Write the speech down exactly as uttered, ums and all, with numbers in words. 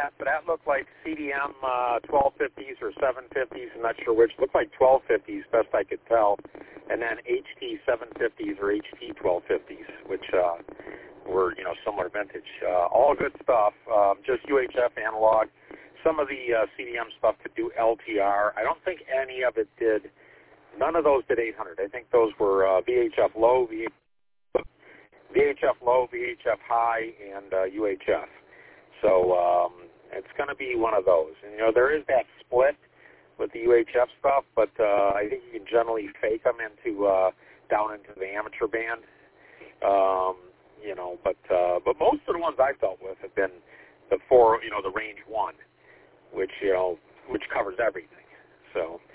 that, but that looked like C D M uh, twelve fifties or seven fifties. I'm not sure which. Looked like twelve fifties, best I could tell, and then H T seven fifties or H T twelve fifties, which uh, were you know similar vintage. Uh, all good stuff. Um, just U H F analog. Some of the uh, C D M stuff could do L T R. I don't think any of it did. None of those did eight hundred. I think those were uh, V H F low, V H F low, V H F high, and uh, U H F. So um, it's going to be one of those. And, you know, there is that split with the U H F stuff, but uh, I think you can generally fake them into uh, down into the amateur band. Um, you know, but uh, but most of the ones I've dealt with have been the four, you know, the range one, which you know, which covers everything. So.